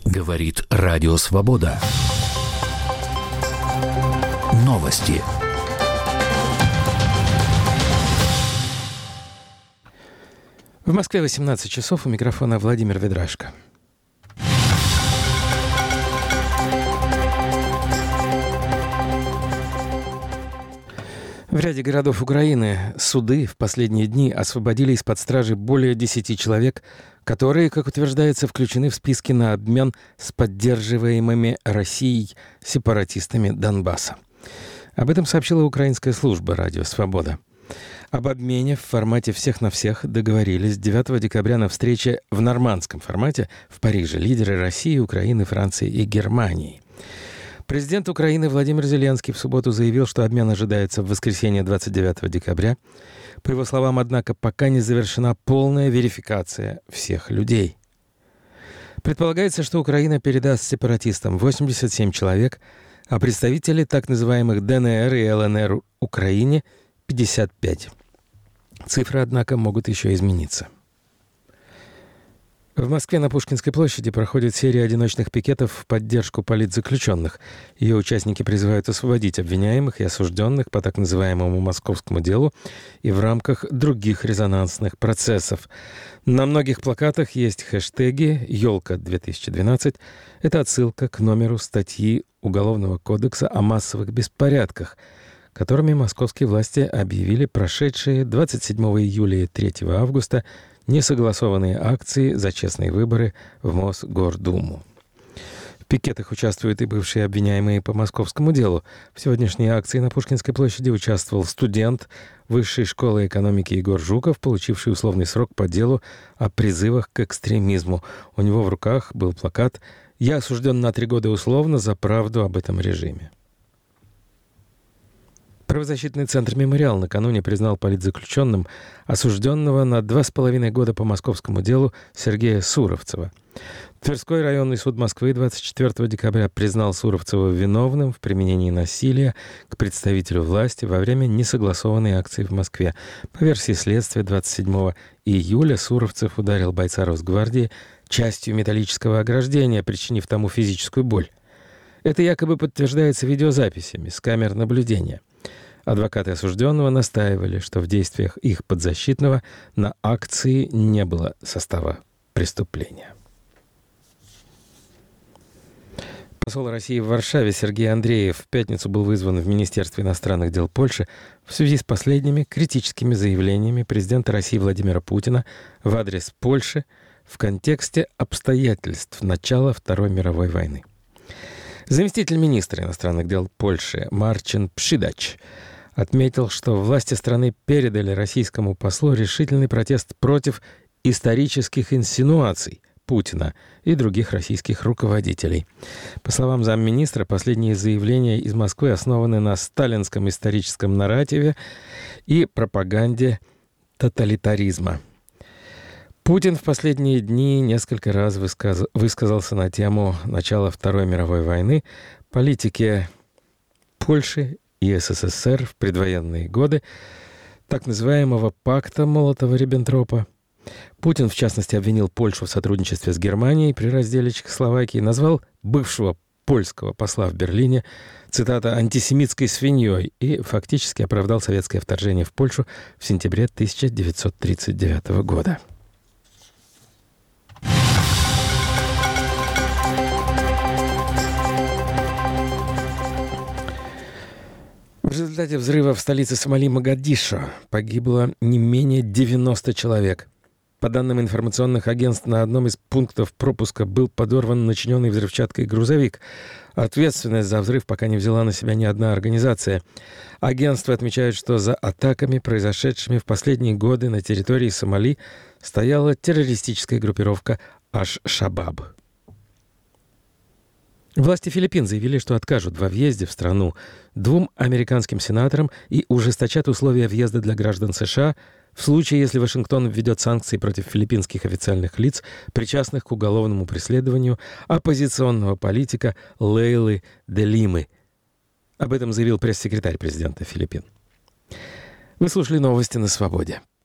Говорит Радио Свобода. Новости. В Москве 18 часов, у микрофона Владимир Ведрашко. В ряде городов Украины суды в последние дни освободили из-под стражи более 10 человек, которые, как утверждается, включены в списки на обмен с поддерживаемыми Россией сепаратистами Донбасса. Об этом сообщила украинская служба «Радио Свобода». Об обмене в формате «всех на всех» договорились 9 декабря на встрече в нормандском формате в Париже лидеры России, Украины, Франции и Германии. Президент Украины Владимир Зеленский в субботу заявил, что обмен ожидается в воскресенье 29 декабря. По его словам, однако, пока не завершена полная верификация всех людей. Предполагается, что Украина передаст сепаратистам 87 человек, а представители так называемых ДНР и ЛНР Украине – 55. Цифры, однако, могут еще измениться. В Москве на Пушкинской площади проходит серия одиночных пикетов в поддержку политзаключенных. Ее участники призывают освободить обвиняемых и осужденных по так называемому московскому делу и в рамках других резонансных процессов. На многих плакатах есть хэштеги «Елка-2012». Это отсылка к номеру статьи Уголовного кодекса о массовых беспорядках, которыми московские власти объявили прошедшие 27 июля и 3 августа несогласованные акции за честные выборы в Мосгордуму. В пикетах участвуют и бывшие обвиняемые по московскому делу. В сегодняшней акции на Пушкинской площади участвовал студент Высшей школы экономики Егор Жуков, получивший условный срок по делу о призывах к экстремизму. У него в руках был плакат «Я осужден на 3 года условно за правду об этом режиме». Правозащитный центр «Мемориал» накануне признал политзаключенным осужденного на 2,5 года по московскому делу Сергея Суровцева. Тверской районный суд Москвы 24 декабря признал Суровцева виновным в применении насилия к представителю власти во время несогласованной акции в Москве. По версии следствия, 27 июля Суровцев ударил бойца Росгвардии частью металлического ограждения, причинив тому физическую боль. Это якобы подтверждается видеозаписями с камер наблюдения. Адвокаты осужденного настаивали, что в действиях их подзащитного на акции не было состава преступления. Посол России в Варшаве Сергей Андреев в пятницу был вызван в Министерство иностранных дел Польши в связи с последними критическими заявлениями президента России Владимира Путина в адрес Польши в контексте обстоятельств начала Второй мировой войны. Заместитель министра иностранных дел Польши Марчин Пшидач отметил, что власти страны передали российскому послу решительный протест против исторических инсинуаций Путина и других российских руководителей. По словам замминистра, последние заявления из Москвы основаны на сталинском историческом нарративе и пропаганде тоталитаризма. Путин в последние дни несколько раз высказался на тему начала Второй мировой войны, политики Польши и СССР в предвоенные годы, так называемого пакта Молотова-Риббентропа. Путин, в частности, обвинил Польшу в сотрудничестве с Германией при разделе Чехословакии, назвал бывшего польского посла в Берлине, цитата, «антисемитской свиньей» и фактически оправдал советское вторжение в Польшу в сентябре 1939 года. В результате взрыва в столице Сомали Могадишо погибло не менее 90 человек. По данным информационных агентств, на одном из пунктов пропуска был подорван начиненный взрывчаткой грузовик. Ответственность за взрыв пока не взяла на себя ни одна организация. Агентства отмечают, что за атаками, произошедшими в последние годы на территории Сомали, стояла террористическая группировка Аш-Шабаб. Власти Филиппин заявили, что откажут во въезде в страну 2 американским сенаторам и ужесточат условия въезда для граждан США в случае, если Вашингтон введет санкции против филиппинских официальных лиц, причастных к уголовному преследованию оппозиционного политика Лейлы де Лимы. Об этом заявил пресс-секретарь президента Филиппин. Вы слушали новости на «Свободе».